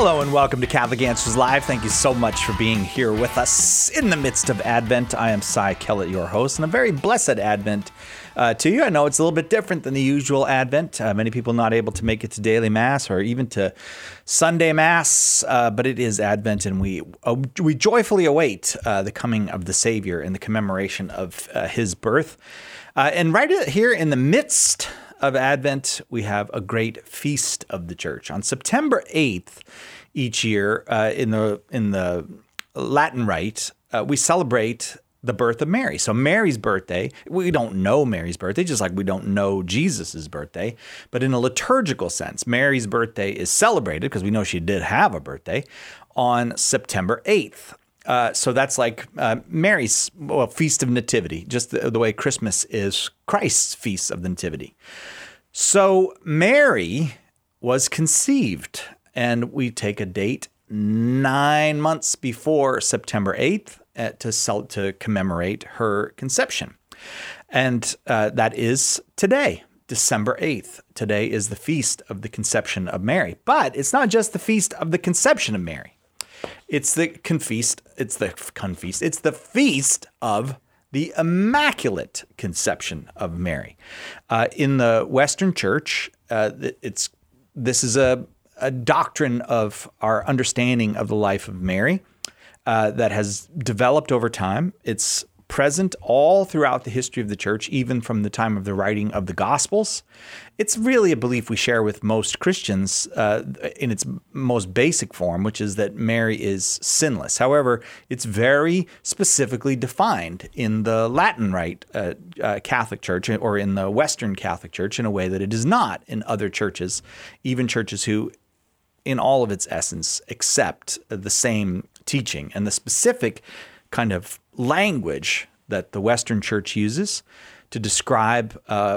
Hello and welcome to Catholic Answers Live. Thank you so much for being here with us in the midst of Advent. I am Cy Kellett, your host, and a very blessed Advent to you. I know it's a little bit different than the usual Advent. Many people not able to make it to daily Mass or even to Sunday Mass, but it is Advent, and we joyfully await the coming of the Savior and the commemoration of his birth. And right here in the midst of Advent, we have a great feast of the Church. On September 8th each year, in the Latin Rite, we celebrate the birth of Mary. So Mary's birthday, we don't know Mary's birthday, just like we don't know Jesus's birthday. But in a liturgical sense, Mary's birthday is celebrated, because we know she did have a birthday, on September 8th. So that's like Mary's Feast of Nativity, just the way Christmas is Christ's Feast of the Nativity. So Mary was conceived, and we take a date 9 months before September 8th to commemorate her conception. And that is today, December 8th. Today is the Feast of the Conception of Mary. But it's not just the Feast of the Conception of Mary. It's the feast of the Immaculate Conception of Mary. In the Western Church, this is a doctrine of our understanding of the life of Mary that has developed over time. It's present all throughout the history of the Church, even from the time of the writing of the Gospels. It's really a belief we share with most Christians in its most basic form, which is that Mary is sinless. However, it's very specifically defined in the Latin Rite Catholic Church or in the Western Catholic Church in a way that it is not in other churches, even churches who, in all of its essence, accept the same teaching. And the specific kind of language that the Western Church uses to describe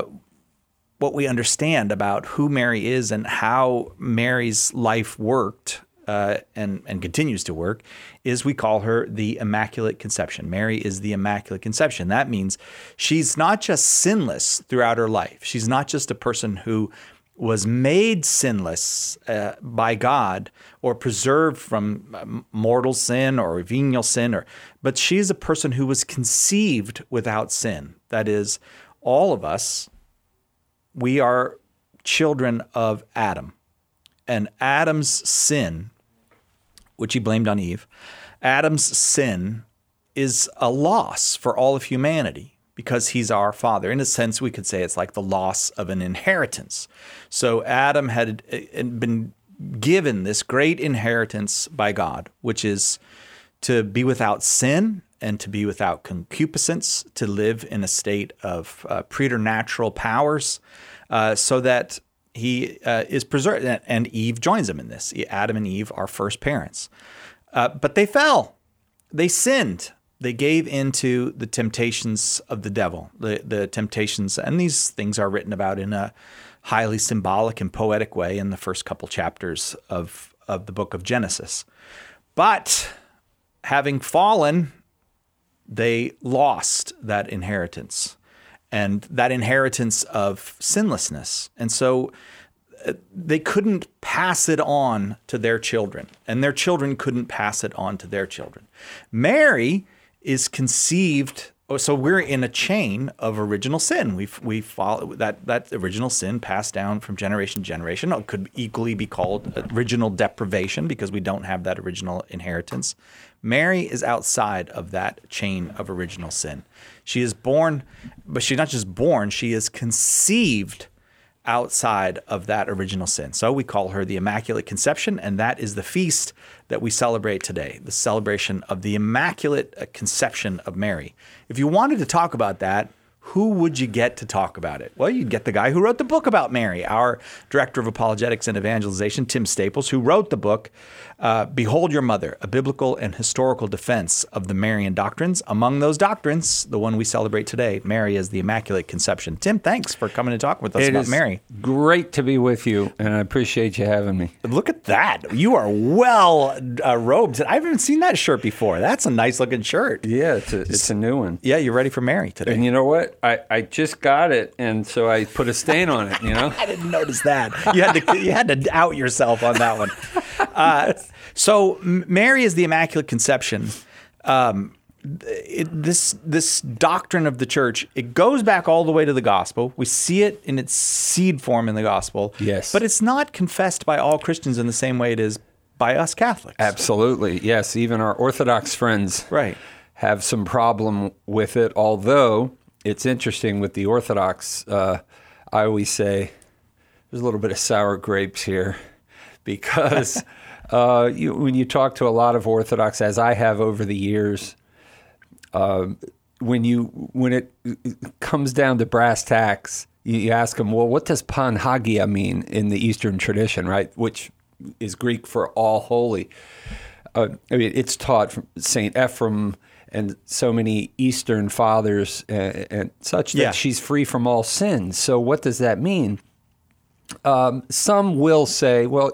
what we understand about who Mary is and how Mary's life worked and continues to work is we call her the Immaculate Conception. Mary is the Immaculate Conception. That means she's not just sinless throughout her life. She's not just a person who was made sinless by God or preserved from mortal sin or venial sin, but she is a person who was conceived without sin. That is, all of us, we are children of Adam. And Adam's sin, which he blamed on Eve, Adam's sin is a loss for all of humanity, because he's our father. In a sense, we could say it's like the loss of an inheritance. So Adam had been given this great inheritance by God, which is to be without sin and to be without concupiscence, to live in a state of preternatural powers, so that he is preserved. And Eve joins him in this. Adam and Eve are first parents. But they fell. They sinned. They gave into the temptations of the devil, the temptations, and these things are written about in a highly symbolic and poetic way in the first couple chapters of the book of Genesis. But having fallen, they lost that inheritance, and that inheritance of sinlessness. And so they couldn't pass it on to their children, and their children couldn't pass it on to their children. Mary is conceived, so we're in a chain of original sin. We follow that original sin passed down from generation to generation. It could equally be called original deprivation because we don't have that original inheritance. Mary is outside of that chain of original sin. She is born, but she's not just born, she is conceived outside of that original sin. So we call her the Immaculate Conception, and that is the feast that we celebrate today, the celebration of the Immaculate Conception of Mary. If you wanted to talk about that, who would you get to talk about it? Well, you'd get the guy who wrote the book about Mary, our Director of Apologetics and Evangelization, Tim Staples, who wrote the book, Behold Your Mother, A Biblical and Historical Defense of the Marian Doctrines. Among those doctrines, the one we celebrate today, Mary is the Immaculate Conception. Tim, thanks for coming to talk with us about Mary. Great to be with you, and I appreciate you having me. Look at that. You are well robed. I haven't seen that shirt before. That's a nice looking shirt. Yeah, it's a new one. Yeah, you're ready for Mary today. And you know what? but I just got it, and so I put a stain on it, I didn't notice that. You had to out yourself on that one. So Mary is the Immaculate Conception. This doctrine of the church, it goes back all the way to the gospel. We see it in its seed form in the gospel. Yes. But it's not confessed by all Christians in the same way it is by us Catholics. Absolutely. Yes. Even our Orthodox friends Right. have some problem with it. Although it's interesting with the Orthodox, I always say there's a little bit of sour grapes here because when you talk to a lot of Orthodox, as I have over the years, when it comes down to brass tacks, you ask them, well, what does Panhagia mean in the Eastern tradition, right? Which is Greek for all holy. I mean, it's taught from St. Ephraim and so many Eastern fathers and such that she's free from all sins. So what does that mean? Some will say, well,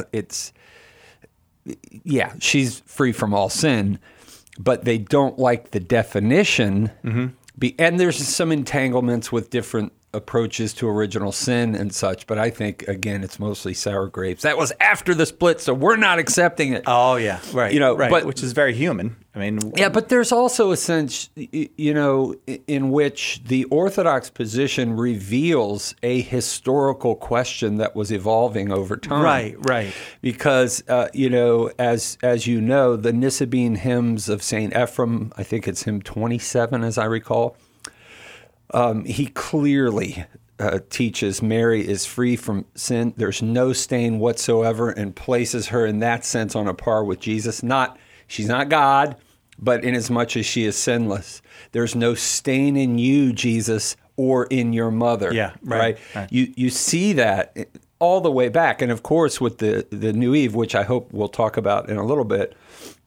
she's free from all sin, but they don't like the definition. Mm-hmm. And there's some entanglements with different approaches to original sin and such, but I think, again, it's mostly sour grapes. That was after the split, so we're not accepting it. Oh, yeah, right. Right. But, which is very human. I mean... Yeah, but there's also a sense, in which the Orthodox position reveals a historical question that was evolving over time. Right. Because, as you know, the Nisibene hymns of St. Ephraim, I think it's hymn 27, as I recall, he clearly teaches Mary is free from sin. There's no stain whatsoever, and places her in that sense on a par with Jesus. She's not God, but inasmuch as she is sinless. There's no stain in you, Jesus, or in your mother. Yeah, right. Right. You see that all the way back. And of course, with the New Eve, which I hope we'll talk about in a little bit,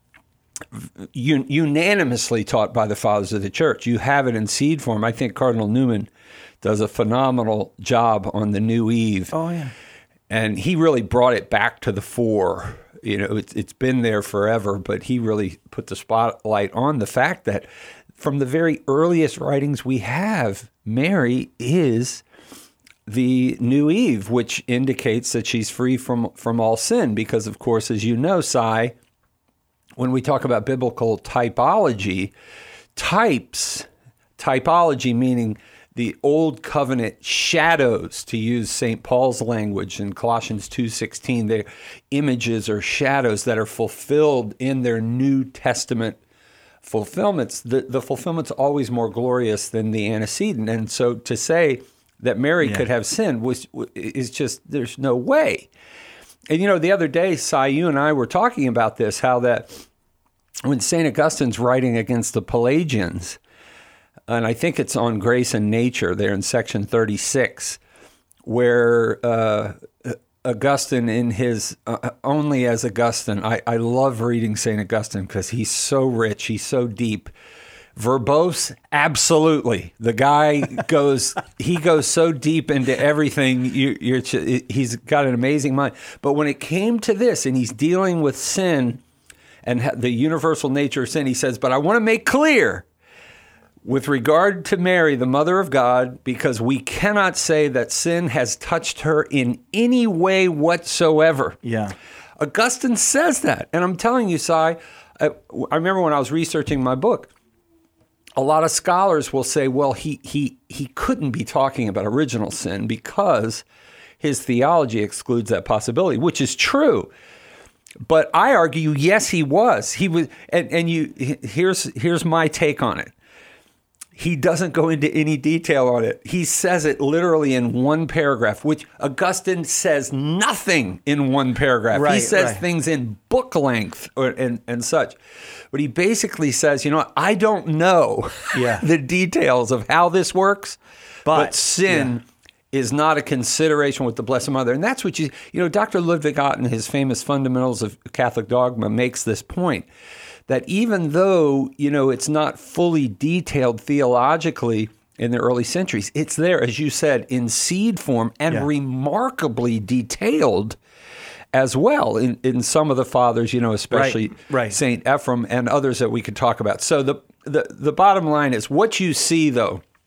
unanimously taught by the fathers of the church. You have it in seed form. I think Cardinal Newman does a phenomenal job on the New Eve. Oh, yeah. And he really brought it back to the fore. It's been there forever, but he really put the spotlight on the fact that from the very earliest writings we have, Mary is the New Eve, which indicates that she's free from all sin. Because, of course, as you know, Cy, when we talk about biblical typology, typology meaning the old covenant shadows, to use St. Paul's language in Colossians 2:16, they're images or shadows that are fulfilled in their New Testament fulfillments. The fulfillment's always more glorious than the antecedent. And so to say that Mary could have sin is just, there's no way. And the other day, Cy, you and I were talking about this, how that when St. Augustine's writing against the Pelagians, and I think it's on Grace and Nature there in section 36, where Augustine in his, only as Augustine, I love reading St. Augustine because he's so rich, he's so deep. Verbose, absolutely. The guy goes so deep into everything. He's got an amazing mind. But when it came to this, and he's dealing with sin and the universal nature of sin, he says, but I want to make clear with regard to Mary, the Mother of God, because we cannot say that sin has touched her in any way whatsoever. Yeah. Augustine says that. And I'm telling you, Cy, I remember when I was researching my book, a lot of scholars will say, well, he couldn't be talking about original sin because his theology excludes that possibility, which is true. But I argue, yes, he was. He was, and here's my take on it. He doesn't go into any detail on it. He says it literally in one paragraph, which Augustine says nothing in one paragraph. He says things in book length and such. But he basically says, I don't know the details of how this works, but sin is not a consideration with the Blessed Mother. And that's what Dr. Ludwig Ott in his famous Fundamentals of Catholic Dogma makes this point, that even though, it's not fully detailed theologically in the early centuries, it's there, as you said, in seed form and remarkably detailed as well in some of the fathers, especially St. Ephraim and others that we could talk about. So the bottom line is what you see, though,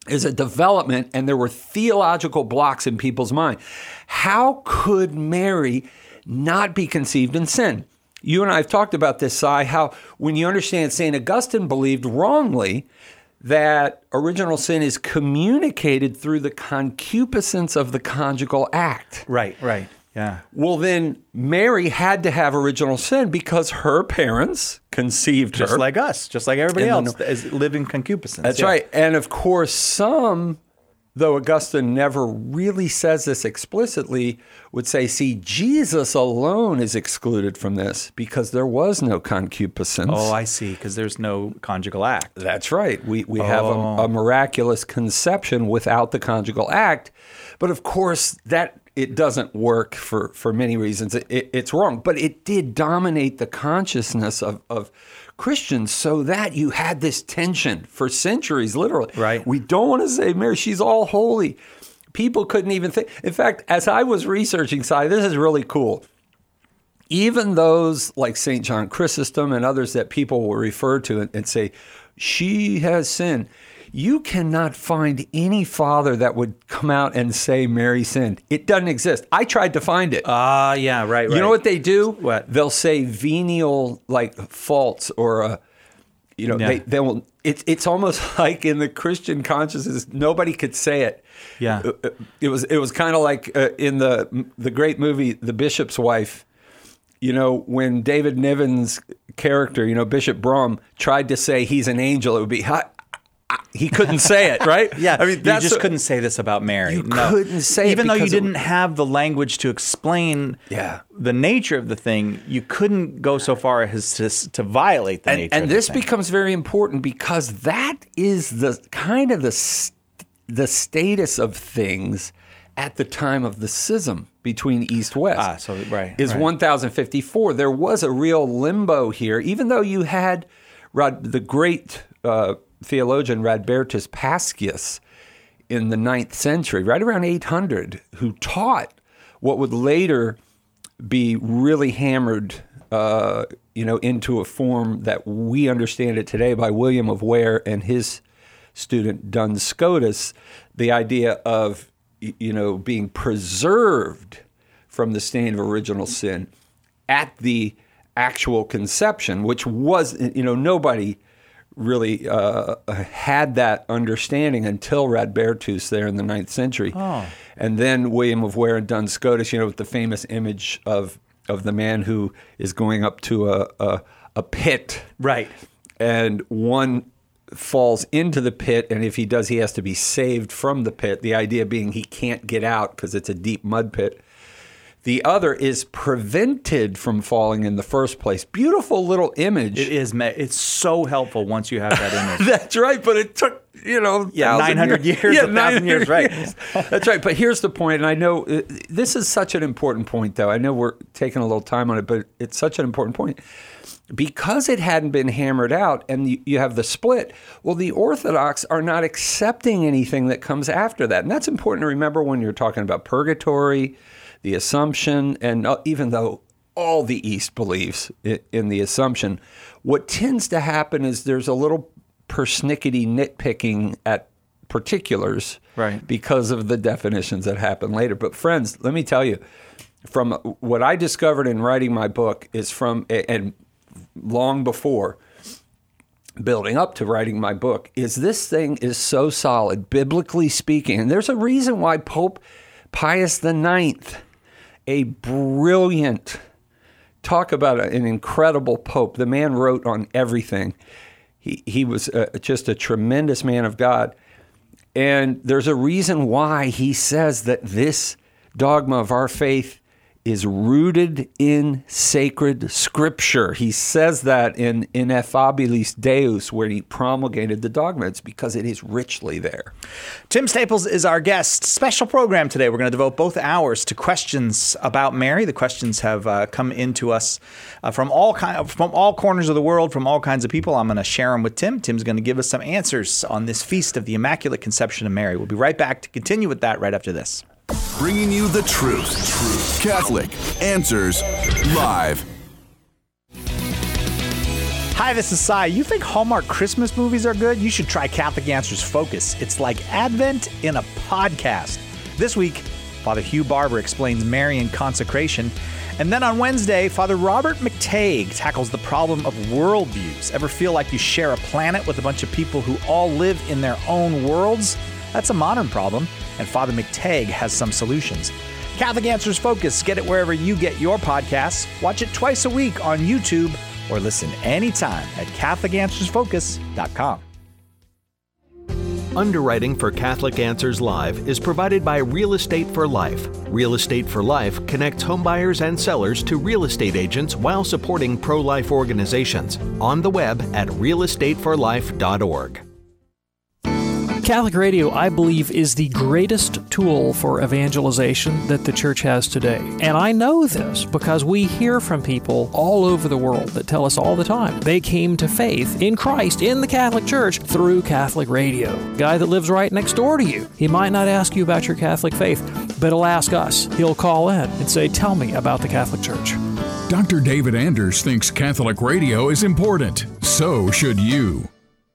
is a development, and there were theological blocks in people's mind. How could Mary not be conceived in sin? You and I have talked about this, Si, how when you understand St. Augustine believed wrongly that original sin is communicated through the concupiscence of the conjugal act. Right. Yeah. Well, then Mary had to have original sin because her parents conceived her. Just like us, just like everybody else is living concupiscence. That's right. And of course, some, though Augustine never really says this explicitly, would say, see, Jesus alone is excluded from this because there was no concupiscence. Oh, I see, because there's no conjugal act. That's right. We have a miraculous conception without the conjugal act. But of course, that it doesn't work for many reasons. It's wrong. But it did dominate the consciousness of Christians so that you had this tension for centuries, literally. Right. We don't want to say, Mary, she's all holy. People couldn't even think. In fact, as I was researching, Si, this is really cool. Even those like St. John Chrysostom and others that people will refer to and say, she has sinned. You cannot find any father that would come out and say Mary sinned. It doesn't exist. I tried to find it. Yeah, right. You know what they do? What? They'll say venial like faults or they will. It's almost like in the Christian consciousness, nobody could say it. Yeah. It was kind of like in the great movie The Bishop's Wife. When David Niven's character, Bishop Brom, tried to say he's an angel, it would be he couldn't say it, right? Yeah, I mean, you just couldn't say this about Mary. You couldn't say it even though you didn't have the language to explain the nature of the thing. You couldn't go so far as to violate the nature. And of this the thing. becomes very important because that is the kind of the status of things at the time of the schism between East-West. Is 1054. There was a real limbo here, even though you had the great theologian Radbertus Pascius in the 9th century, right around 800, who taught what would later be really hammered into a form that we understand it today by William of Ware and his student Duns Scotus, the idea of being preserved from the stain of original sin at the actual conception, which was, nobody really had that understanding until Radbertus there in the 9th century. Oh. And then William of Ware and Duns Scotus, with the famous image of the man who is going up to a pit. Right. And one falls into the pit, and if he does, he has to be saved from the pit. The idea being he can't get out because it's a deep mud pit. The other is prevented from falling in the first place. Beautiful little image. It is. It's so helpul once you have that image. That's right, but it took, 900 years, 1,000 years, right. That's right, but here's the point, and I know this is such an important point, though. I know we're taking a little time on it, but it's such an important point. Because it hadn't been hammered out and you have the split, well, the Orthodox are not accepting anything that comes after that. And that's important to remember when you're talking about purgatory, the Assumption, and even though all the East believes in the Assumption, what tends to happen is there's a little persnickety nitpicking at particulars because of the definitions that happen later. But friends, let me tell you, from what I discovered in writing my book is and long before building up to writing my book, is this thing is so solid, biblically speaking. And there's a reason why Pope Pius IX, a brilliant, talk about an incredible pope. The man wrote on everything. He was just a tremendous man of God. And there's a reason why he says that this dogma of our faith is rooted in sacred scripture. He says that in Ineffabilis Deus, where he promulgated the dogma. It's because it is richly there. Tim Staples is our guest. Special program today. We're going to devote both hours to questions about Mary. The questions have come into us from all corners of the world, from all kinds of people. I'm going to share them with Tim. Tim's going to give us some answers on this feast of the Immaculate Conception of Mary. We'll be right back to continue with that right after this. Bringing you the truth. Catholic Answers Live. Hi, this is Cy. You think Hallmark Christmas movies are good? You should try Catholic Answers Focus. It's like Advent in a podcast. This week, Father Hugh Barber explains Marian consecration. And then on Wednesday, Father Robert McTague tackles the problem of worldviews. Ever feel like you share a planet with a bunch of people who all live in their own worlds? That's a modern problem, and Father McTague has some solutions. Catholic Answers Focus. Get it wherever you get your podcasts. Watch it twice a week on YouTube or listen anytime at CatholicAnswersFocus.com. Underwriting for Catholic Answers Live is provided by Real Estate for Life. Real Estate for Life connects homebuyers and sellers to real estate agents while supporting pro-life organizations. On the web at realestateforlife.org. Catholic radio, I believe, is the greatest tool for evangelization that the church has today. And I know this because we hear from people all over the world that tell us all the time they came to faith in Christ, in the Catholic Church, through Catholic radio. Guy that lives right next door to you, he might not ask you about your Catholic faith, but he'll ask us. He'll call in and say, tell me about the Catholic Church. Dr. David Anders thinks Catholic radio is important. So should you.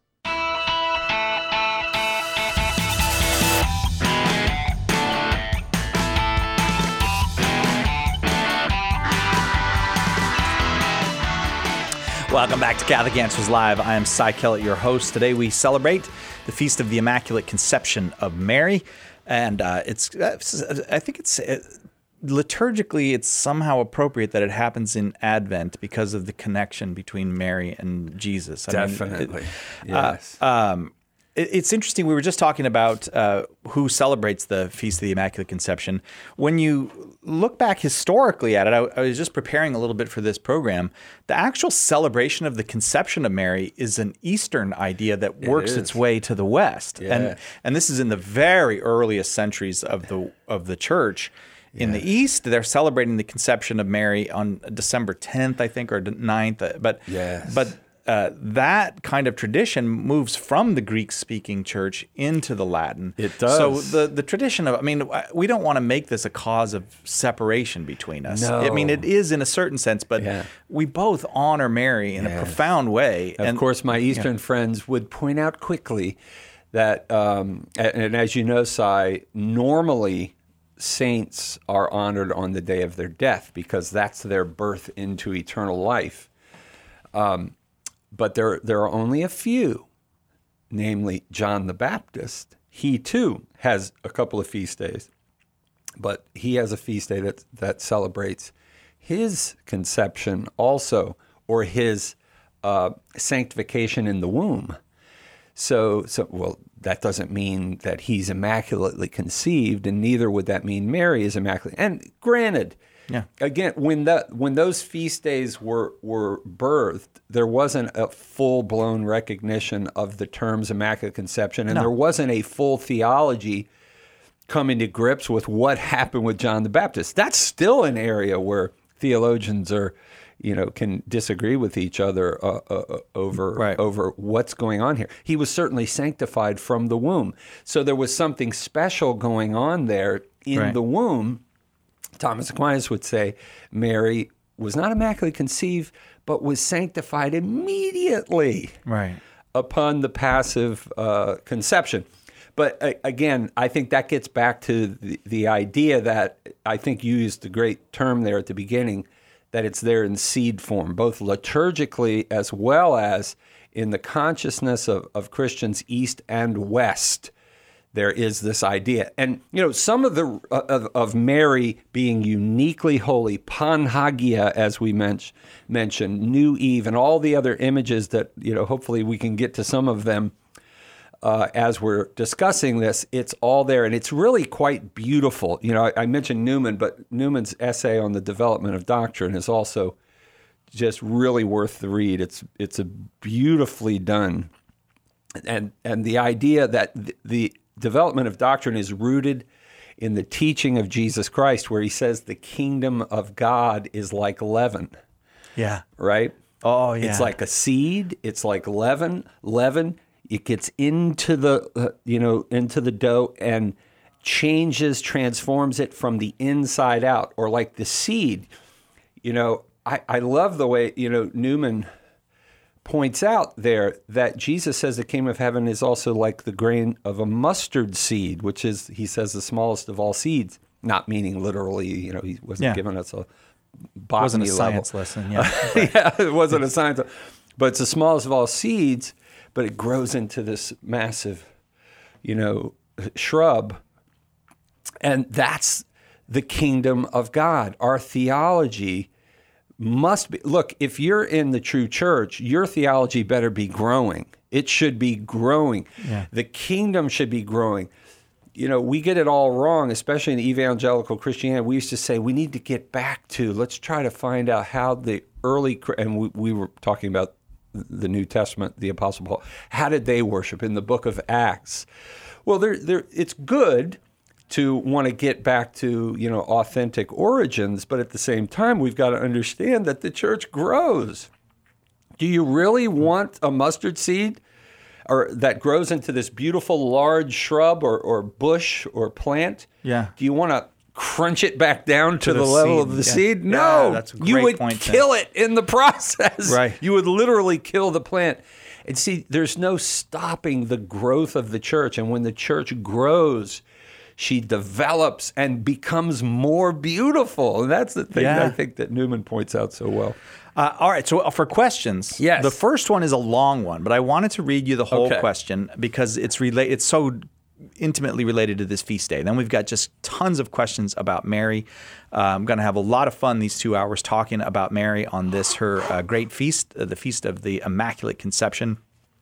Welcome back to Catholic Answers Live. I am Cy Kellett, your host. Today we celebrate the Feast of the Immaculate Conception of Mary, and I think it's liturgically it's somehow appropriate that it happens in Advent because of the connection between Mary and Jesus. Definitely, yes. It's interesting. We were just talking about who celebrates the Feast of the Immaculate Conception. When you look back historically at it, I was just preparing a little bit for this program. The actual celebration of the conception of Mary is an Eastern idea that works its way to the West, and this is in the very earliest centuries of the Church. In the East, they're celebrating the conception of Mary on December 10th, I think, or 9th. But that kind of tradition moves from the Greek-speaking church into the Latin. It does. So the tradition of, we don't want to make this a cause of separation between us. No. It is in a certain sense, but we both honor Mary in a profound way. Of course, my Eastern friends would point out quickly that, and as you know, Cy, normally saints are honored on the day of their death because that's their birth into eternal life. But there are only a few, namely John the Baptist. He too has a couple of feast days, but he has a feast day that celebrates his conception also, or his sanctification in the womb. So that doesn't mean that he's immaculately conceived, and neither would that mean Mary is immaculate. And granted, again, when those feast days were birthed, there wasn't a full-blown recognition of the terms Immaculate Conception, and there wasn't a full theology coming to grips with what happened with John the Baptist. That's still an area where theologians can disagree with each other over what's going on here. He was certainly sanctified from the womb, so there was something special going on there in the womb. Thomas Aquinas would say Mary was not immaculately conceived, but was sanctified immediately upon the passive conception. But again, I think that gets back to the idea that I think you used the great term there at the beginning, that it's there in seed form, both liturgically as well as in the consciousness of Christians East and West. There is this idea. And, some of of Mary being uniquely holy, Panhagia, as we mentioned, New Eve, and all the other images that, hopefully we can get to some of them as we're discussing this. It's all there, and it's really quite beautiful. I mentioned Newman, but Newman's essay on the development of doctrine is also just really worth the read. It's a beautifully done. And the idea that the development of doctrine is rooted in the teaching of Jesus Christ, where he says the kingdom of God is like leaven. Yeah. Right? Oh, yeah. It's like a seed. It's like leaven. It gets into the, into the dough and transforms it from the inside out, or like the seed. I love the way, Newman points out there that Jesus says the kingdom of heaven is also like the grain of a mustard seed, which is, he says, the smallest of all seeds. Not meaning literally, he wasn't giving us a botany wasn't a level. science lesson. Yeah, Yeah, it wasn't a science, but it's the smallest of all seeds. But it grows into this massive, shrub, and that's the kingdom of God. Our theology must be, look, if you're in the true church, your theology better be growing. It should be growing. Yeah. The kingdom should be growing. We get it all wrong, especially in evangelical Christianity. We used to say we need to get back to, let's try to find out how the early, and we were talking about the New Testament, the Apostle Paul, how did they worship in the book of Acts? Well, it's good to want to get back to, authentic origins, but at the same time, we've got to understand that the church grows. Do you really want a mustard seed or that grows into this beautiful large shrub or bush or plant? Yeah. Do you want to crunch it back down to the level of the seed? No. Yeah, that's a great you would point kill it in the process. Right. You would literally kill the plant. And see, there's no stopping the growth of the church. And when the church grows, she develops and becomes more beautiful. And that's the thing that I think that Newman points out so well. All right, so for questions, yes. The first one is a long one, but I wanted to read you the whole question because it's so intimately related to this feast day. Then we've got just tons of questions about Mary. I'm going to have a lot of fun these 2 hours talking about Mary on this, her great feast, the Feast of the Immaculate Conception.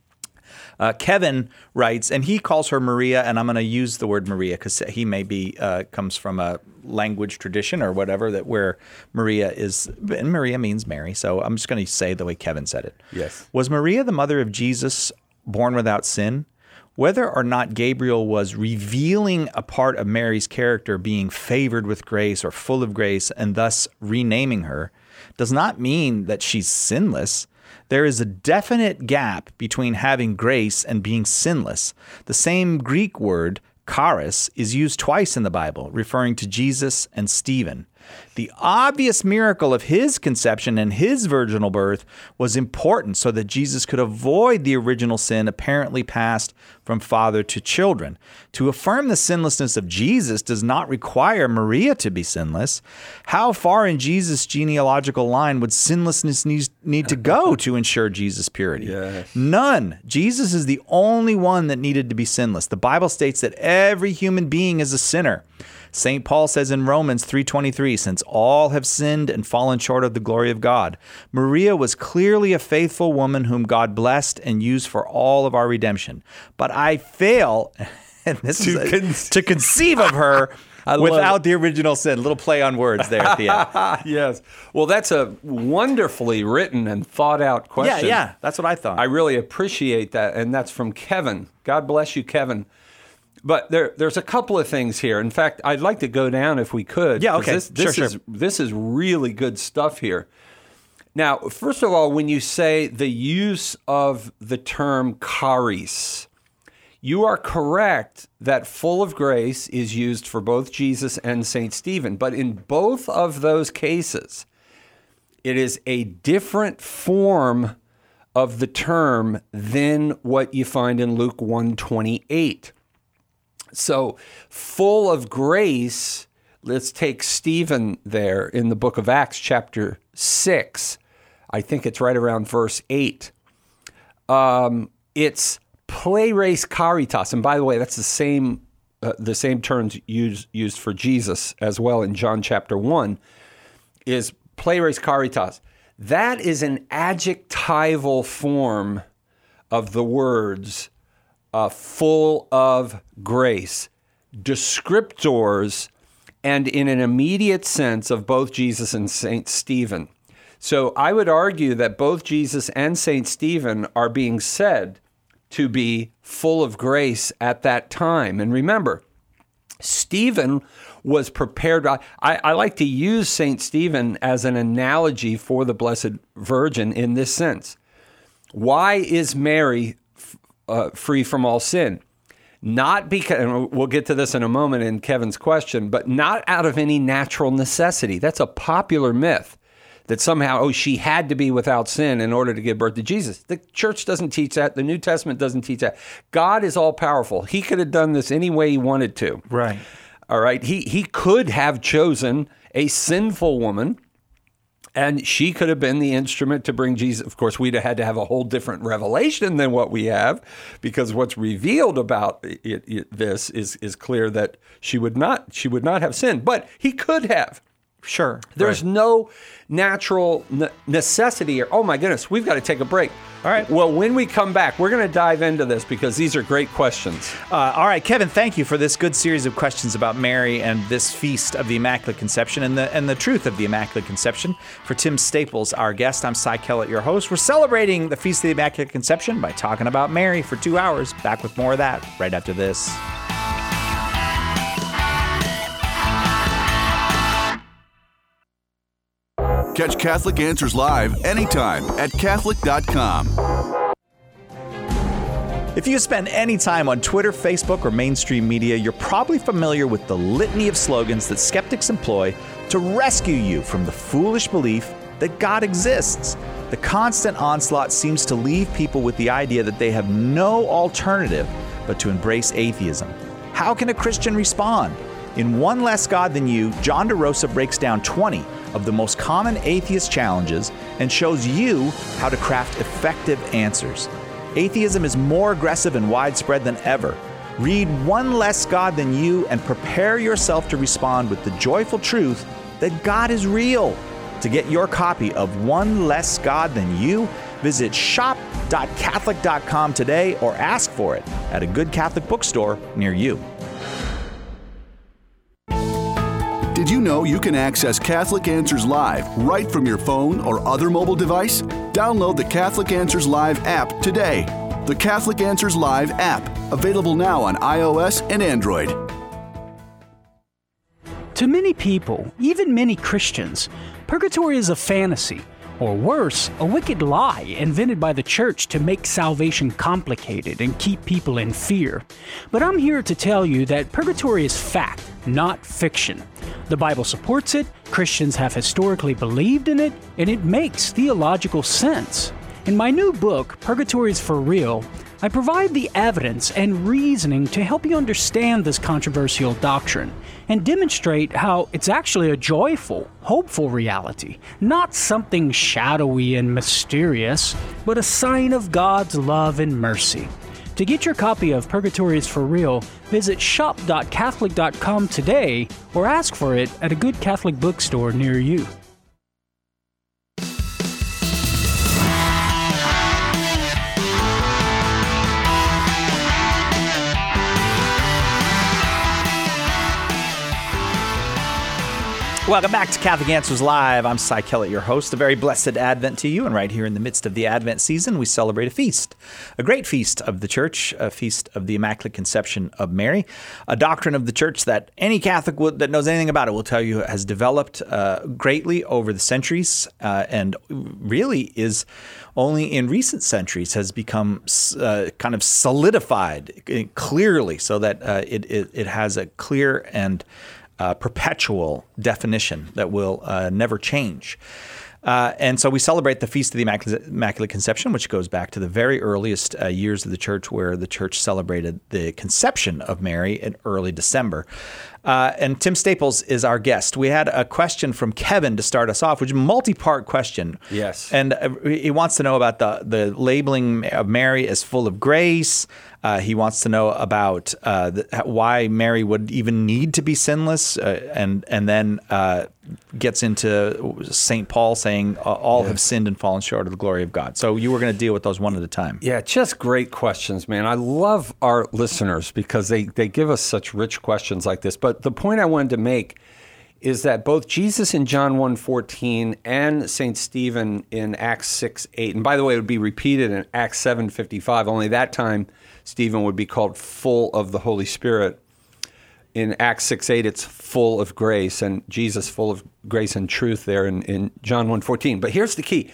Kevin writes, and he calls her Maria, and I'm going to use the word Maria because he may be comes from a language tradition or whatever that where Maria is, and Maria means Mary. So I'm just going to say the way Kevin said it. Yes. Was Maria the mother of Jesus, born without sin? Whether or not Gabriel was revealing a part of Mary's character being favored with grace or full of grace and thus renaming her does not mean that she's sinless. There is a definite gap between having grace and being sinless. The same Greek word, charis, is used twice in the Bible, referring to Jesus and Stephen. The obvious miracle of his conception and his virginal birth was important so that Jesus could avoid the original sin apparently passed from father to children. To affirm the sinlessness of Jesus does not require Maria to be sinless. How far in Jesus' genealogical line would sinlessness need to go to ensure Jesus' purity? Yes. None. Jesus is the only one that needed to be sinless. The Bible states that every human being is a sinner. St. Paul says in Romans 3:23, since all have sinned and fallen short of the glory of God, Maria was clearly a faithful woman whom God blessed and used for all of our redemption. But I fail and this is to conceive of her without the original sin. Little play on words there at the end. Yes. Well, that's a wonderfully written and thought out question. Yeah, that's what I thought. I really appreciate that. And that's from Kevin. God bless you, Kevin. But there's a couple of things here. In fact, I'd like to go down if we could. Yeah, okay. This is really good stuff here. Now, first of all, when you say the use of the term charis, you are correct that full of grace is used for both Jesus and St. Stephen. But in both of those cases, it is a different form of the term than what you find in Luke 1:28. So, full of grace, let's take Stephen there in the book of Acts, chapter 6. I think it's right around verse 8. It's pleires caritas. And by the way, that's the same terms used for Jesus as well in John chapter 1, is pleires caritas. That is an adjectival form of the words full of grace, descriptors, and in an immediate sense of both Jesus and St. Stephen. So I would argue that both Jesus and St. Stephen are being said to be full of grace at that time. And remember, Stephen was prepared. I like to use St. Stephen as an analogy for the Blessed Virgin in this sense. Why is Mary free from all sin? Not because, and we'll get to this in a moment in Kevin's question, but not out of any natural necessity. That's a popular myth that somehow, she had to be without sin in order to give birth to Jesus. The church doesn't teach that. The New Testament doesn't teach that. God is all powerful. He could have done this any way he wanted to. Right. All right. He could have chosen a sinful woman, and she could have been the instrument to bring Jesus. Of course, we'd have had to have a whole different revelation than what we have, because what's revealed about this is clear that she would not have sinned, but he could have. Sure. There's no natural necessity here. Oh my goodness, we've got to take a break. All right. Well, when we come back, we're going to dive into this because these are great questions. All right, Kevin, thank you for this good series of questions about Mary and this feast of the Immaculate Conception and the truth of the Immaculate Conception. For Tim Staples, our guest, I'm Cy Kellett, your host. We're celebrating the Feast of the Immaculate Conception by talking about Mary for 2 hours. Back with more of that right after this. Catch Catholic Answers Live anytime at Catholic.com. If you spend any time on Twitter, Facebook, or mainstream media, you're probably familiar with the litany of slogans that skeptics employ to rescue you from the foolish belief that God exists. The constant onslaught seems to leave people with the idea that they have no alternative but to embrace atheism. How can a Christian respond? In One Less God Than You, John DeRosa breaks down 20 of the most common atheist challenges and shows you how to craft effective answers. Atheism is more aggressive and widespread than ever. Read One Less God Than You and prepare yourself to respond with the joyful truth that God is real. To get your copy of One Less God Than You, visit shop.catholic.com today or ask for it at a good Catholic bookstore near you. Did you know you can access Catholic Answers Live right from your phone or other mobile device? Download the Catholic Answers Live app today. The Catholic Answers Live app, available now on iOS and Android. To many people, even many Christians, purgatory is a fantasy, or worse, a wicked lie invented by the church to make salvation complicated and keep people in fear. But I'm here to tell you that purgatory is fact, not fiction. The Bible supports it, Christians have historically believed in it, and it makes theological sense. In my new book, Purgatory is for Real, I provide the evidence and reasoning to help you understand this controversial doctrine and demonstrate how it's actually a joyful, hopeful reality, not something shadowy and mysterious, but a sign of God's love and mercy. To get your copy of Purgatory is for Real, visit shop.catholic.com today or ask for it at a good Catholic bookstore near you. Welcome back to Catholic Answers Live. I'm Cy Kellett, your host. A very blessed Advent to you. And right here in the midst of the Advent season, we celebrate a feast, a great feast of the Church, a feast of the Immaculate Conception of Mary, a doctrine of the Church that any Catholic that knows anything about it will tell you has developed greatly over the centuries and really is only in recent centuries has become kind of solidified clearly so that it has a clear and perpetual definition that will never change. And so we celebrate the Feast of the Immaculate Conception, which goes back to the very earliest years of the Church, where the Church celebrated the conception of Mary in early December. And Tim Staples is our guest. We had a question from Kevin to start us off, which is a multi-part question. Yes. And he wants to know about the labeling of Mary as full of grace. He wants to know about why Mary would even need to be sinless, and then gets into St. Paul saying all have sinned and fallen short of the glory of God. So you were going to deal with those one at a time. Yeah, just great questions, man. I love our listeners because they give us such rich questions like this. But the point I wanted to make is that both Jesus in John 1:14 and St. Stephen in Acts 6:8, and by the way, it would be repeated in Acts 7:55, only that time Stephen would be called full of the Holy Spirit. In Acts 6:8, it's full of grace, and Jesus full of grace and truth there in John 1:14. But here's the key.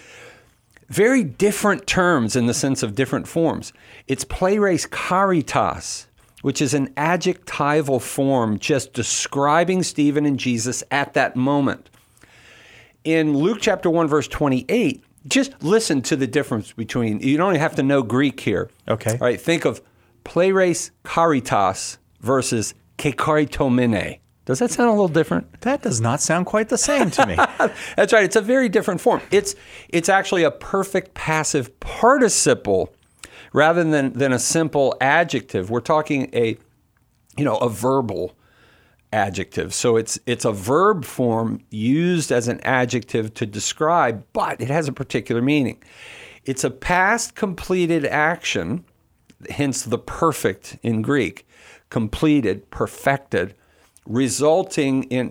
Very different terms in the sense of different forms. It's pleires caritas, which is an adjectival form just describing Stephen and Jesus at that moment. in Luke chapter 1, verse 28, just listen to the difference between, you don't have to know Greek here. Okay. All right, think of pleres karitas versus kekaritomene. Does that sound a little different? That does not sound quite the same to me. That's right. It's a very different form. It's actually a perfect passive participle rather than a simple adjective. We're talking a verbal adjective. So it's a verb form used as an adjective to describe, but it has a particular meaning. It's a past completed action, hence the perfect in Greek, completed, perfected, resulting in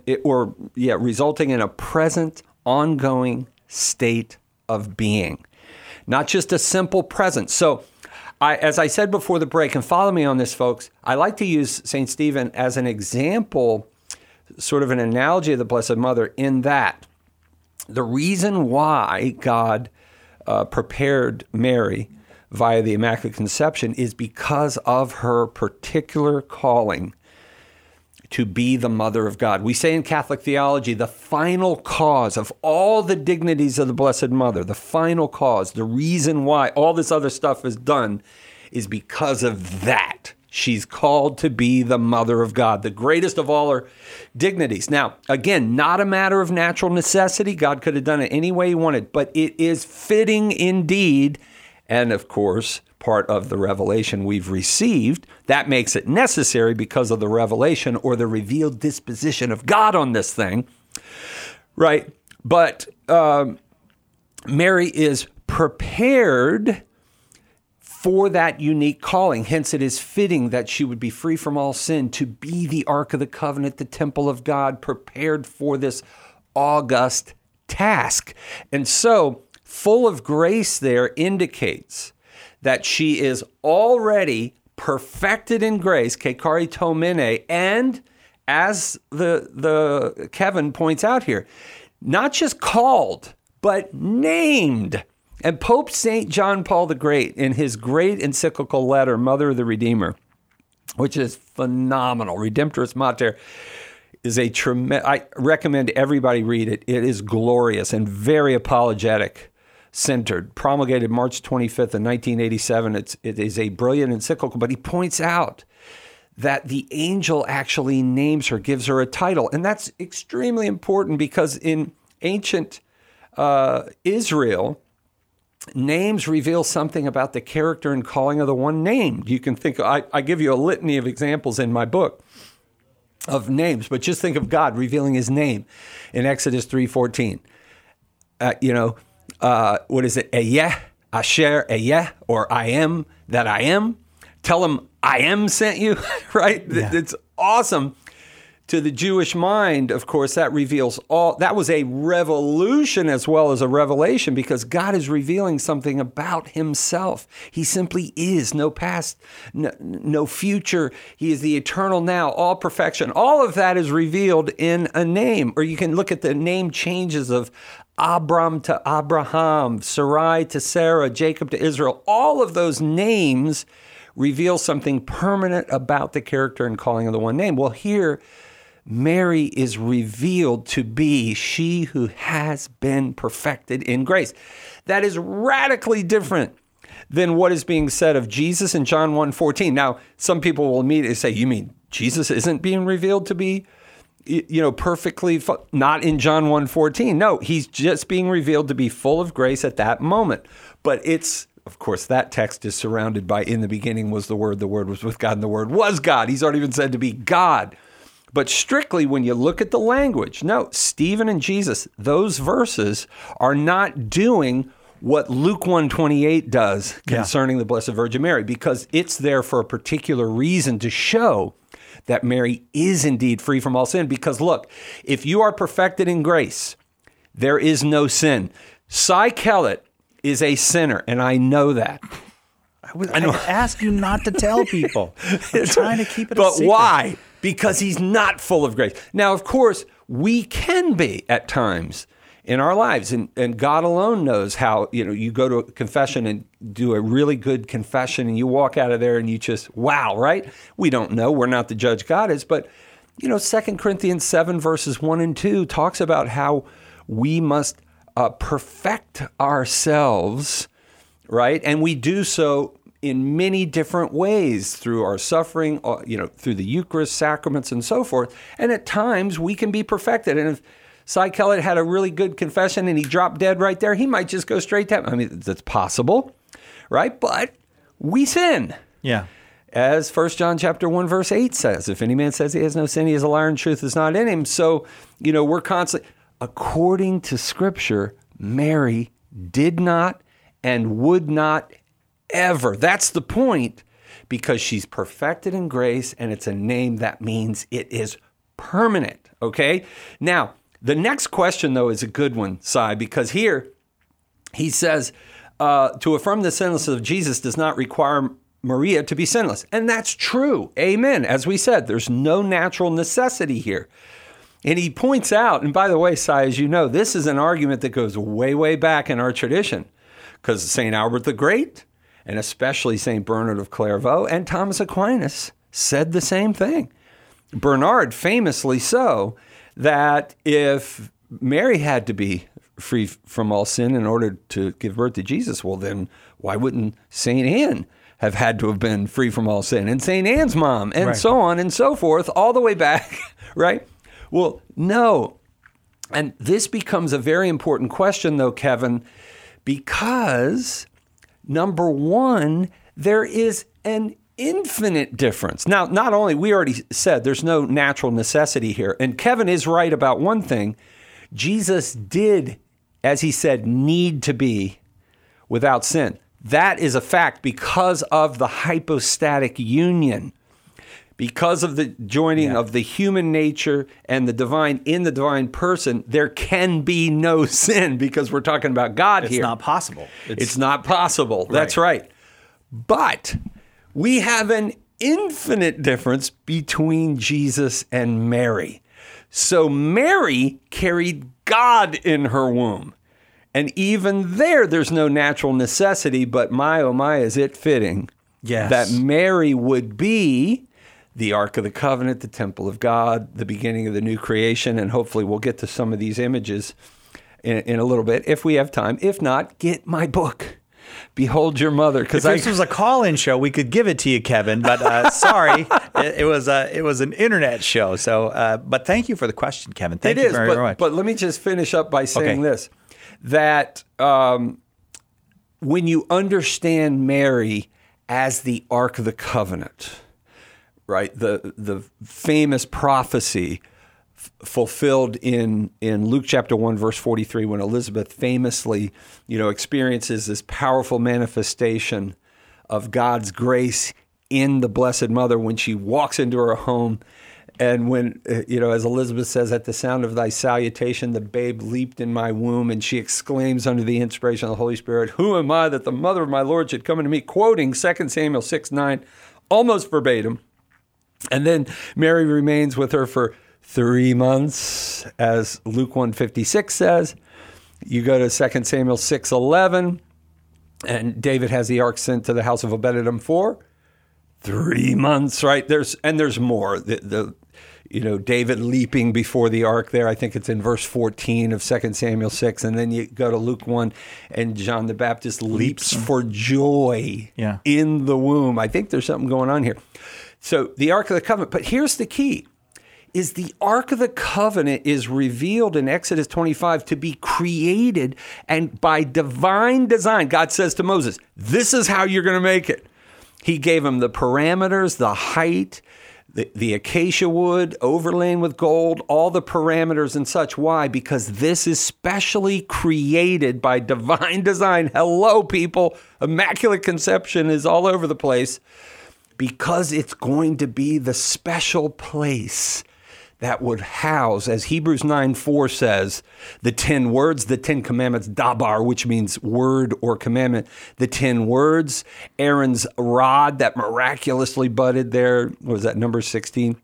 a present, ongoing state of being, not just a simple present. So, as I said before the break, and follow me on this, folks, I like to use St. Stephen as an example, sort of an analogy of the Blessed Mother, in that the reason why God prepared Mary via the Immaculate Conception is because of her particular calling to be the Mother of God. We say in Catholic theology, the final cause of all the dignities of the Blessed Mother, the final cause, the reason why all this other stuff is done is because of that. She's called to be the Mother of God, the greatest of all her dignities. Now, again, not a matter of natural necessity. God could have done it any way he wanted, but it is fitting indeed, and of course, part of the revelation we've received. That makes it necessary because of the revelation or the revealed disposition of God on this thing, right? But Mary is prepared for that unique calling. Hence, it is fitting that she would be free from all sin, to be the Ark of the Covenant, the temple of God, prepared for this august task. And so, full of grace there indicates that she is already perfected in grace, kekaritomene, and as the Kevin points out here, not just called, but named. And Pope St. John Paul the Great, in his great encyclical letter, Mother of the Redeemer, which is phenomenal, Redemptoris Mater, is a tremendous, I recommend everybody read it. It is glorious and very apologetic centered, promulgated March 25th of 1987. It is a brilliant encyclical, but he points out that the angel actually names her, gives her a title. And that's extremely important because in ancient Israel, names reveal something about the character and calling of the one named. You can think, I give you a litany of examples in my book of names, but just think of God revealing his name in Exodus 3:14. What is it? Eyeh, Asher, Eyeh, or I am that I am. Tell him I am sent you, right? Yeah. It's awesome. To the Jewish mind, of course, that reveals all. That was a revolution as well as a revelation, because God is revealing something about himself. He simply is. No past, no future. He is the eternal now, all perfection. All of that is revealed in a name. Or you can look at the name changes of Abram to Abraham, Sarai to Sarah, Jacob to Israel. All of those names reveal something permanent about the character and calling of the one name. Well, here, Mary is revealed to be she who has been perfected in grace. That is radically different than what is being said of Jesus in John 1:14. Now, some people will immediately say, you mean Jesus isn't being revealed to be, perfectly, not in John 1:14. No, he's just being revealed to be full of grace at that moment. But it's, of course, that text is surrounded by, in the beginning was the Word was with God, and the Word was God. He's already been said to be God. But strictly, when you look at the language, no, Stephen and Jesus, those verses are not doing what Luke 1:28 does concerning the Blessed Virgin Mary, because it's there for a particular reason, to show that Mary is indeed free from all sin. Because look, if you are perfected in grace, there is no sin. Cy Kellett is a sinner, and I know that. I asked you not to tell people. I'm trying to keep it a secret. But why? Because he's not full of grace. Now, of course, we can be at times in our lives, and God alone knows how. You go to a confession and do a really good confession, and you walk out of there and you just, wow, right? We don't know. We're not the judge. God is. But, 2 Corinthians 7 verses 1 and 2 talks about how we must perfect ourselves, right? And we do so in many different ways through our suffering, through the Eucharist, sacraments, and so forth. And at times we can be perfected. And if Cy Kellett had a really good confession and he dropped dead right there, he might just go straight to heaven. I mean, that's possible, right? But we sin. Yeah. As 1 John chapter 1, verse 8 says, if any man says he has no sin, he is a liar and truth is not in him. So, we're constantly, according to Scripture, Mary did not and would not ever. That's the point, because she's perfected in grace, and it's a name that means it is permanent, okay? Now, the next question, though, is a good one, Cy, because here he says, to affirm the sinlessness of Jesus does not require Maria to be sinless. And that's true. Amen. As we said, there's no natural necessity here. And he points out, and by the way, Cy, as you know, this is an argument that goes way, way back in our tradition, because St. Albert the Great, and especially St. Bernard of Clairvaux and Thomas Aquinas said the same thing. Bernard famously so, that if Mary had to be free from all sin in order to give birth to Jesus, well, then why wouldn't St. Anne have had to have been free from all sin? And St. Anne's mom, and so on and so forth, all the way back, right? Well, no. And this becomes a very important question, though, Kevin, because, number one, there is an infinite difference. Now, not only, we already said there's no natural necessity here, and Kevin is right about one thing. Jesus did, as he said, need to be without sin. That is a fact because of the hypostatic union, because of the joining of the human nature and the divine in the divine person. There can be no sin because we're talking about God here. It's not possible. It's not possible. That's right. But we have an infinite difference between Jesus and Mary. So Mary carried God in her womb. And even there's no natural necessity, but my, oh my, is it fitting that Mary would be the Ark of the Covenant, the Temple of God, the beginning of the new creation, and hopefully we'll get to some of these images in a little bit if we have time. If not, get my book, Behold Your Mother. If this was a call-in show, we could give it to you, Kevin. But sorry, it was an internet show. So, but thank you for the question, Kevin. Thank you very much. But let me just finish up by saying this: that when you understand Mary as the Ark of the Covenant, right, the famous prophecy fulfilled in Luke chapter 1, verse 43, when Elizabeth famously, experiences this powerful manifestation of God's grace in the Blessed Mother when she walks into her home. And when, as Elizabeth says, at the sound of thy salutation, the babe leaped in my womb, and she exclaims under the inspiration of the Holy Spirit, who am I that the mother of my Lord should come unto me, quoting 2 Samuel 6:9, almost verbatim. And then Mary remains with her for 3 months, as Luke 1:56 says. You go to 2 Samuel 6:11, and David has the ark sent to the house of Obed-Edom for 3 months, right? There's more. David leaping before the ark there. I think it's in verse 14 of 2 Samuel 6. And then you go to Luke 1, and John the Baptist leaps for joy in the womb. I think there's something going on here. So the Ark of the Covenant. But here's the key, is the Ark of the Covenant is revealed in Exodus 25 to be created, and by divine design. God says to Moses, this is how you're going to make it. He gave him the parameters, the height, the acacia wood, overlain with gold, all the parameters and such. Why? Because this is specially created by divine design. Hello, people. Immaculate Conception is all over the place, because it's going to be the special place that would house, as Hebrews 9:4 says, the 10 words, the 10 commandments, dabar, which means word or commandment, the 10 words, Aaron's rod that miraculously budded there, what was that, number 16?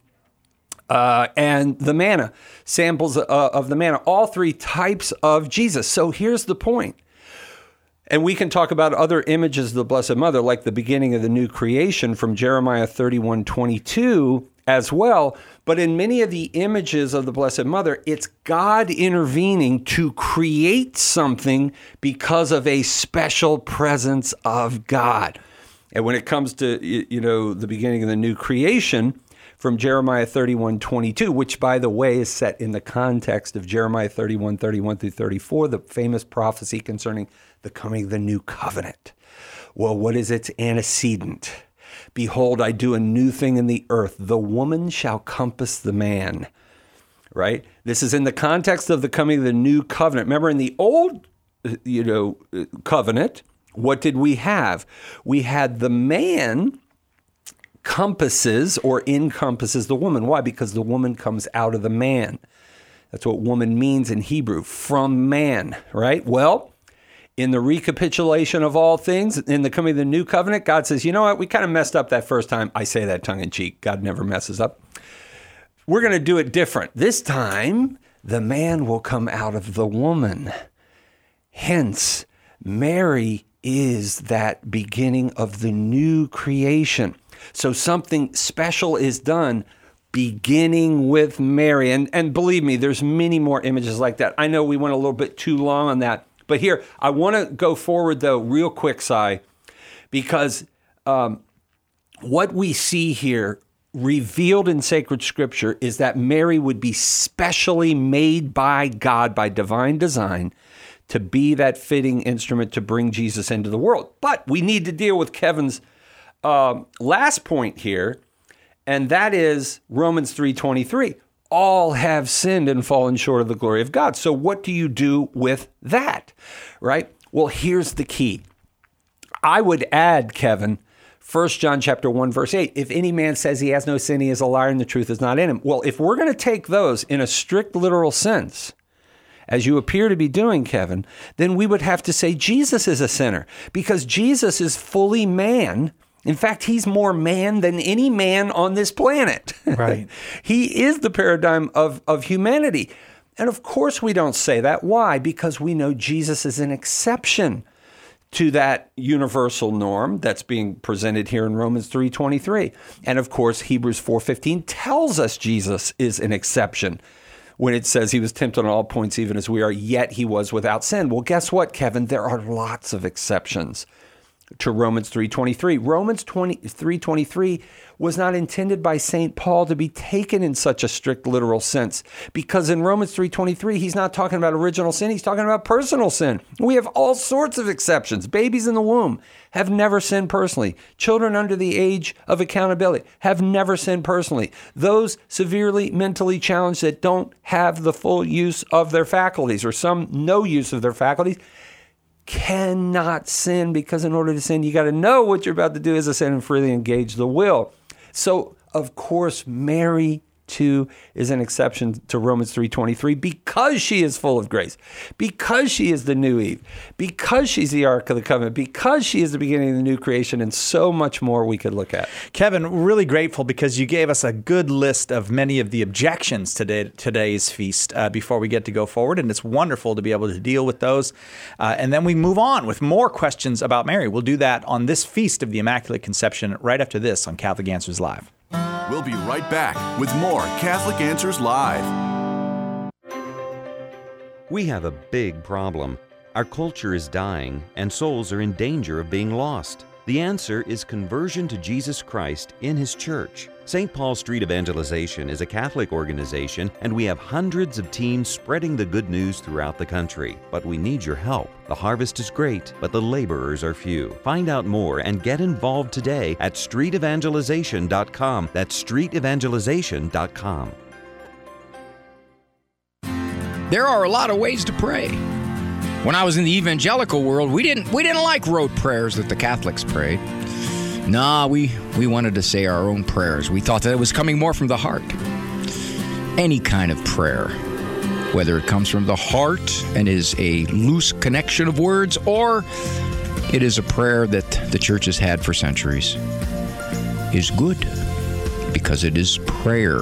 And the manna, samples of the manna, all three types of Jesus. So here's the point. And we can talk about other images of the Blessed Mother, like the beginning of the new creation from Jeremiah 31:22, as well. But in many of the images of the Blessed Mother, it's God intervening to create something because of a special presence of God. And when it comes to, the beginning of the new creation, from Jeremiah 31:22, which, by the way, is set in the context of Jeremiah 31:31 through 34, the famous prophecy concerning the coming of the new covenant. Well, what is its antecedent? Behold, I do a new thing in the earth. The woman shall compass the man. Right? This is in the context of the coming of the new covenant. Remember, in the old, covenant, what did we have? We had the man compasses or encompasses the woman. Why? Because the woman comes out of the man. That's what woman means in Hebrew, from man, right? Well, in the recapitulation of all things, in the coming of the new covenant, God says, you know what? We kind of messed up that first time. I say that tongue in cheek. God never messes up. We're going to do it different. This time, the man will come out of the woman. Hence, Mary is that beginning of the new creation. So something special is done beginning with Mary. And believe me, there's many more images like that. I know we went a little bit too long on that. But here, I want to go forward, though, real quick, Si, because what we see here revealed in sacred scripture is that Mary would be specially made by God, by divine design, to be that fitting instrument to bring Jesus into the world. But we need to deal with Kevin's last point here, and that is Romans 3:23. All have sinned and fallen short of the glory of God. So what do you do with that, right? Well, here's the key. I would add, Kevin, 1 John chapter 1, verse 8, if any man says he has no sin, he is a liar and the truth is not in him. Well, if we're going to take those in a strict literal sense, as you appear to be doing, Kevin, then we would have to say Jesus is a sinner because Jesus is fully man. In fact, he's more man than any man on this planet. Right. He is the paradigm of humanity. And of course we don't say that. Why? Because we know Jesus is an exception to that universal norm that's being presented here in Romans 3:23. And of course, Hebrews 4:15 tells us Jesus is an exception when it says he was tempted on all points even as we are, yet he was without sin. Well, guess what, Kevin? There are lots of exceptions to Romans 3:23. Romans 3:23 was not intended by St. Paul to be taken in such a strict literal sense, because in Romans 3:23, he's not talking about original sin, he's talking about personal sin. We have all sorts of exceptions. Babies in the womb have never sinned personally. Children under the age of accountability have never sinned personally. Those severely mentally challenged that don't have the full use of their faculties, or some no use of their faculties, cannot sin, because in order to sin, you got to know what you're about to do is a sin and freely engage the will. So, of course, Mary, too, is an exception to Romans 3:23 because she is full of grace, because she is the new Eve, because she's the Ark of the Covenant, because she is the beginning of the new creation, and so much more we could look at. Kevin, really grateful because you gave us a good list of many of the objections to today's feast before we get to go forward, and it's wonderful to be able to deal with those. And then we move on with more questions about Mary. We'll do that on this Feast of the Immaculate Conception right after this on Catholic Answers Live. We'll be right back with more Catholic Answers Live. We have a big problem. Our culture is dying, and souls are in danger of being lost. The answer is conversion to Jesus Christ in His church. St. Paul Street Evangelization is a Catholic organization, and we have hundreds of teams spreading the good news throughout the country. But we need your help. The harvest is great, but the laborers are few. Find out more and get involved today at streetevangelization.com. That's streetevangelization.com. There are a lot of ways to pray. When I was in the evangelical world, we didn't like rote prayers that the Catholics prayed. Nah, we wanted to say our own prayers. We thought that it was coming more from the heart. Any kind of prayer, whether it comes from the heart and is a loose connection of words, or it is a prayer that the church has had for centuries, is good because it is prayer.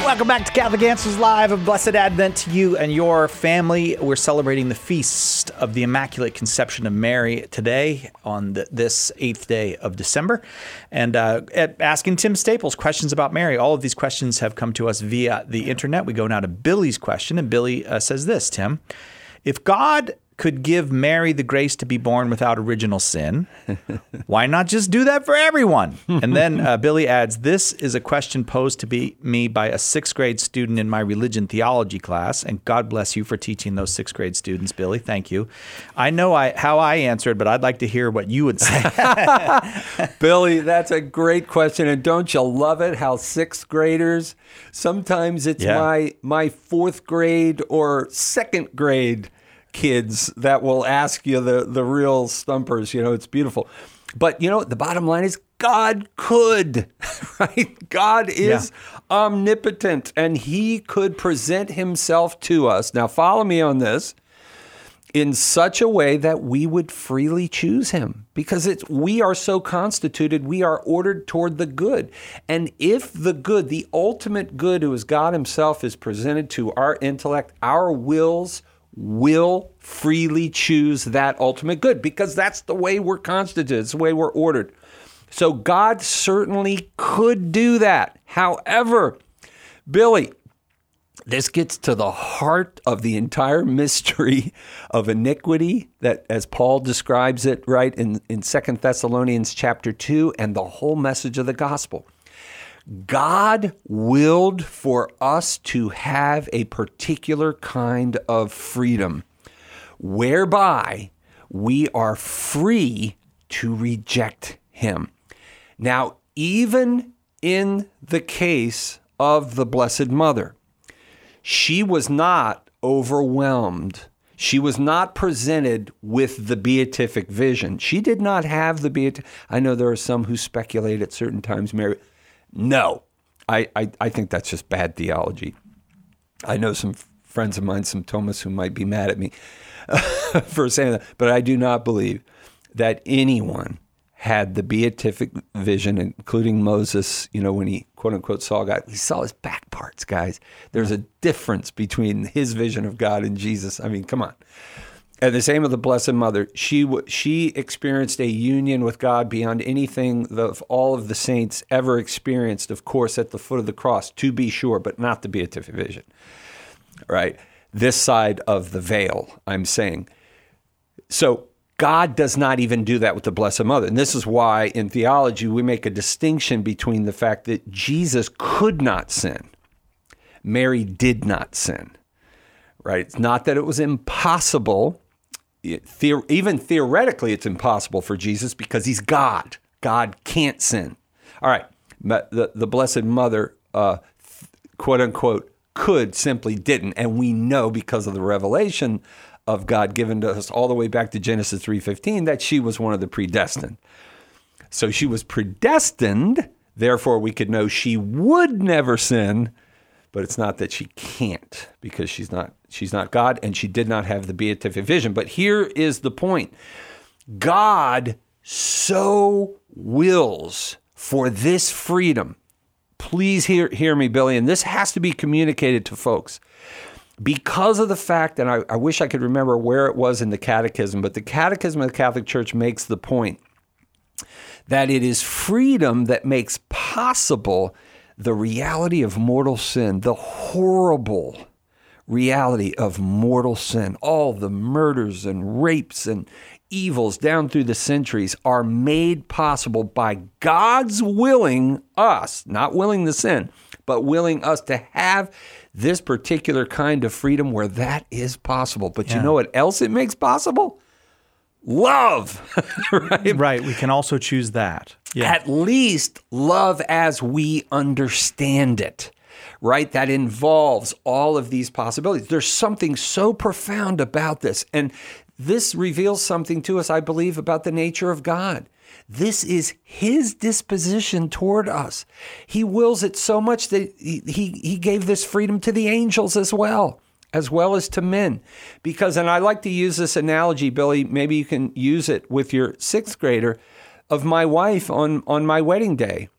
Welcome back to Catholic Answers Live. A blessed Advent to you and your family. We're celebrating the feast of the Immaculate Conception of Mary today on this 8th day of December. And asking Tim Staples questions about Mary. All of these questions have come to us via the internet. We go now to Billy's question, and Billy says this, Tim. If God could give Mary the grace to be born without original sin, why not just do that for everyone? And then Billy adds, this is a question posed to me by a 6th grade student in my religion theology class, and God bless you for teaching those 6th grade students, Billy. Thank you. I know how I answered, but I'd like to hear what you would say. Billy, that's a great question, and don't you love it how 6th graders, sometimes it's my 4th grade or 2nd grade kids that will ask you the real stumpers. It's beautiful. But, the bottom line is God could, right? God is omnipotent, and he could present himself to us. Now, follow me on this. In such a way that we would freely choose him, because we are so constituted, we are ordered toward the good. And if the good, the ultimate good, who is God himself, is presented to our intellect, our wills will freely choose that ultimate good, because that's the way we're constituted. It's the way we're ordered. So God certainly could do that. However, Billy, this gets to the heart of the entire mystery of iniquity that, as Paul describes it, right, in 2 Thessalonians chapter 2, and the whole message of the gospel. God willed for us to have a particular kind of freedom whereby we are free to reject him. Now, even in the case of the Blessed Mother, she was not overwhelmed. She was not presented with the beatific vision. She did not have the beatific. I know there are some who speculate at certain times, Mary. No, I think that's just bad theology. I know some friends of mine, some Thomas, who might be mad at me for saying that, but I do not believe that anyone had the beatific vision, including Moses, when he, quote unquote, saw God. He saw his back parts, guys. There's a difference between his vision of God and Jesus. I mean, come on. And the same with the Blessed Mother. She experienced a union with God beyond anything of all of the saints ever experienced, of course, at the foot of the cross, to be sure, but not the beatific vision, right? This side of the veil, I'm saying. So God does not even do that with the Blessed Mother. And this is why in theology we make a distinction between the fact that Jesus could not sin. Mary did not sin, right? It's not that it was impossible. Even theoretically, it's impossible for Jesus because he's God. God can't sin. All right, but the Blessed Mother, quote unquote, could, simply didn't. And we know because of the revelation of God given to us all the way back to Genesis 3:15 that she was one of the predestined. So she was predestined, therefore we could know she would never sin, but it's not that she can't, because she's not God, and she did not have the beatific vision. But here is the point. God so wills for this freedom. Please hear me, Billy, and this has to be communicated to folks. Because of the fact, and I wish I could remember where it was in the Catechism, but the Catechism of the Catholic Church makes the point that it is freedom that makes possible the reality of mortal sin, the horrible reality of mortal sin. All the murders and rapes and evils down through the centuries are made possible by God's willing us, not willing the sin, but willing us to have this particular kind of freedom where that is possible. But you know what else it makes possible? Love. Right. We can also choose that. Yeah. At least love as we understand it, right? That involves all of these possibilities. There's something so profound about this. And this reveals something to us, I believe, about the nature of God. This is his disposition toward us. He wills it so much that he gave this freedom to the angels as well as to men. Because, and I like to use this analogy, Billy, maybe you can use it with your 6th grader, of my wife on my wedding day.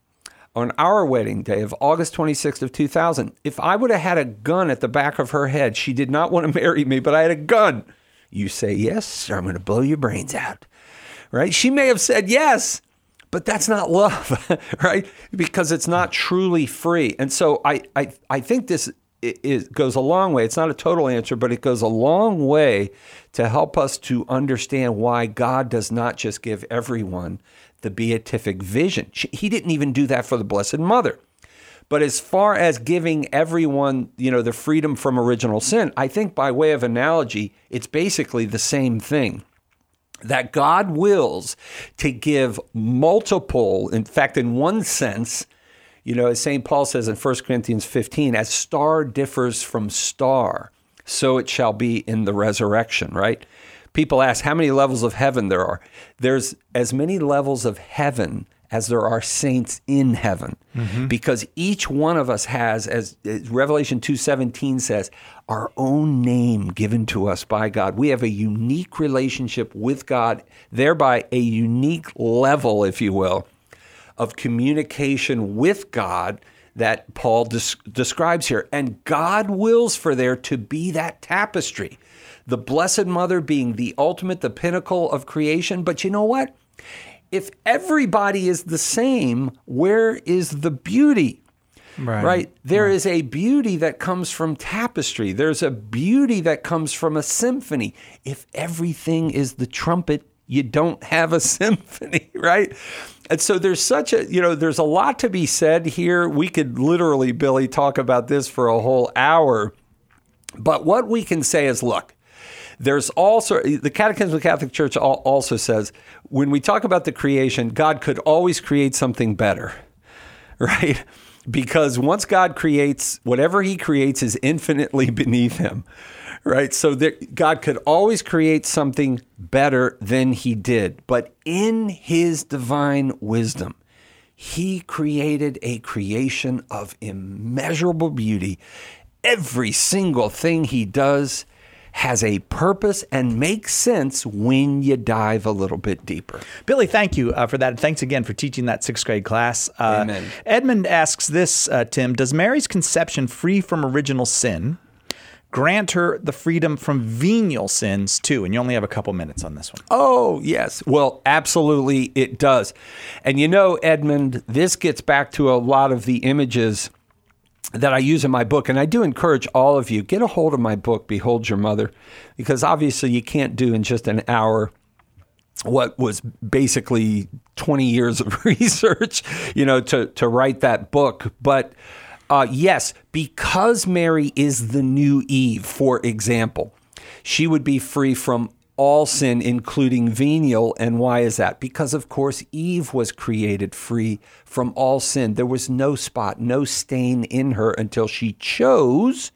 on our wedding day of August 26th of 2000, if I would have had a gun at the back of her head, she did not want to marry me, but I had a gun. You say yes, or I'm going to blow your brains out, right? She may have said yes, but that's not love, right? Because it's not truly free. And so I think this goes a long way. It's not a total answer, but it goes a long way to help us to understand why God does not just give everyone the beatific vision. He didn't even do that for the Blessed Mother. But as far as giving everyone, the freedom from original sin, I think by way of analogy, it's basically the same thing. That God wills to give multiple, in fact, in one sense, as St. Paul says in 1 Corinthians 15, as star differs from star, so it shall be in the resurrection, right? People ask how many levels of heaven there are. There's as many levels of heaven as there are saints in heaven, because each one of us has, as Revelation 2:17 says, our own name given to us by God. We have a unique relationship with God, thereby a unique level, if you will, of communication with God that Paul describes here. And God wills for there to be that tapestry, the Blessed Mother being the ultimate, the pinnacle of creation. But you know what? If everybody is the same, where is the beauty? Right? There is a beauty that comes from tapestry. There's a beauty that comes from a symphony. If everything is the trumpet, you don't have a symphony, right? And so there's there's a lot to be said here. We could literally, Billy, talk about this for a whole hour. But what we can say is, look, there's also, the Catechism of the Catholic Church also says, when we talk about the creation, God could always create something better, right? Because once God creates, whatever he creates is infinitely beneath him, right? So God could always create something better than he did. But in his divine wisdom, he created a creation of immeasurable beauty. Every single thing he does has a purpose and makes sense when you dive a little bit deeper. Billy, thank you for that. Thanks again for teaching that 6th grade class. Amen. Edmund asks this, Tim, does Mary's conception free from original sin grant her the freedom from venial sins too? And you only have a couple minutes on this one. Oh, yes. Well, absolutely it does. And Edmund, this gets back to a lot of the images that I use in my book. And I do encourage all of you, get a hold of my book, Behold Your Mother, because obviously you can't do in just an hour what was basically 20 years of research, to write that book. But yes, because Mary is the new Eve, for example, she would be free from all sin, including venial. And why is that? Because, of course, Eve was created free from all sin. There was no spot, no stain in her until she chose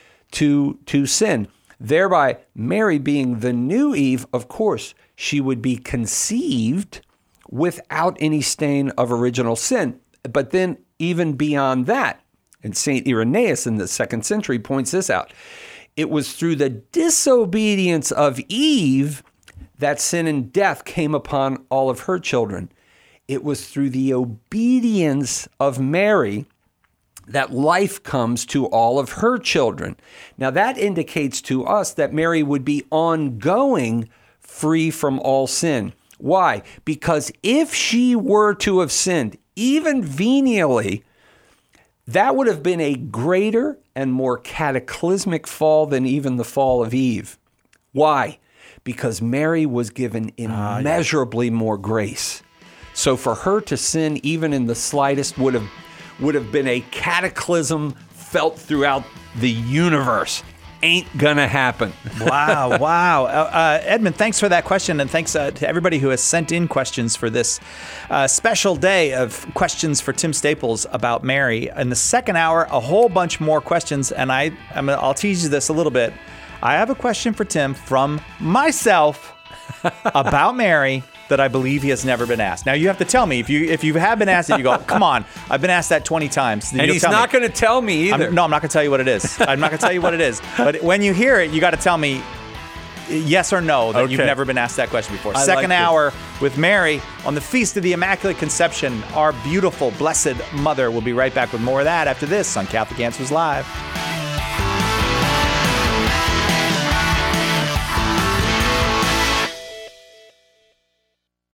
to sin. Thereby, Mary being the new Eve, of course, she would be conceived without any stain of original sin. But then even beyond that, and St. Irenaeus in the 2nd century points this out, it was through the disobedience of Eve that sin and death came upon all of her children. It was through the obedience of Mary that life comes to all of her children. Now that indicates to us that Mary would be ongoing free from all sin. Why? Because if she were to have sinned, even venially, that would have been a greater and more cataclysmic fall than even the fall of Eve. Why? Because Mary was given immeasurably more grace. So for her to sin even in the slightest would have been a cataclysm felt throughout the universe. Ain't gonna happen. Wow. Edmund, thanks for that question. And thanks to everybody who has sent in questions for this special day of questions for Tim Staples about Mary. In the second hour, a whole bunch more questions. And I'll tease you this a little bit. I have a question for Tim from myself about Mary that I believe he has never been asked. Now you have to tell me if you have been asked it, you go, come on, I've been asked that 20 times. And he's not going to tell me either. I'm not going to tell you what it is. I'm not going to tell you what it is. But when you hear it, you got to tell me, yes or no that you've Okay. never been asked that question before. I Second like this. hour with Mary on the Feast of the Immaculate Conception. Our beautiful, blessed mother. We'll be right back with more of that after this on Catholic Answers Live.